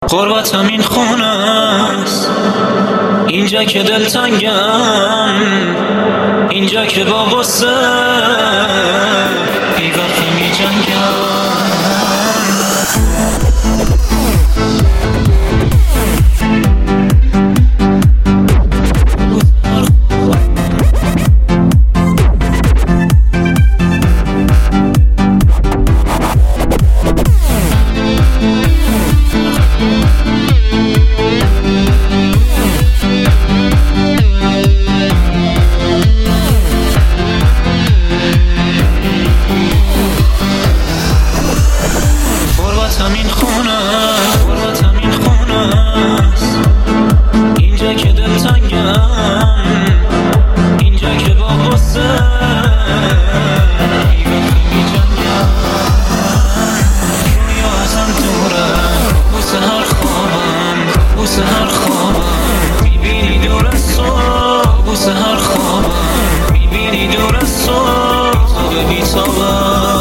غربت همین خونه است، اینجا که دلتنگم، اینجا که با غصه بی وقت می جنگم. همین خونه است، اینجا که دلتنگم، اینجا که با غصه بی وقت می جنگم. رویا ازم دوره، بوسه هر خوابم میبینی دور از صبح، بوسه هر خوابم میبینی دور از صبح، تا به بیتابم.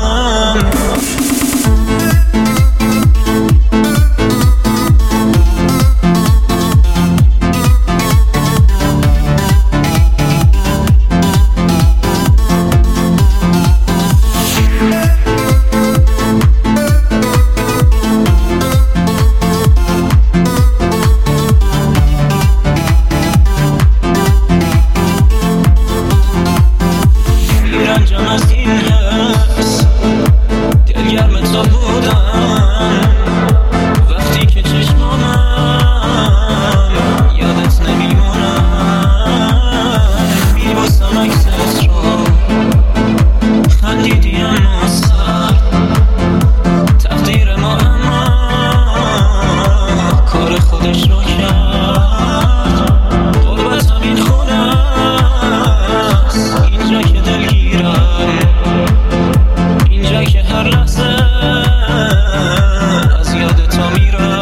رنجم از این حس، دلگرم تا بودم وقتی که چشمامم یادت نمیمونم. میبوسم عکست رو، خندیدی اما سر تقدیر ما، اما کار خودش رو کرد. غربت همین خونه است، اینجا که دلگیرم، اینجا که هر لحظه از یاد تو میرم.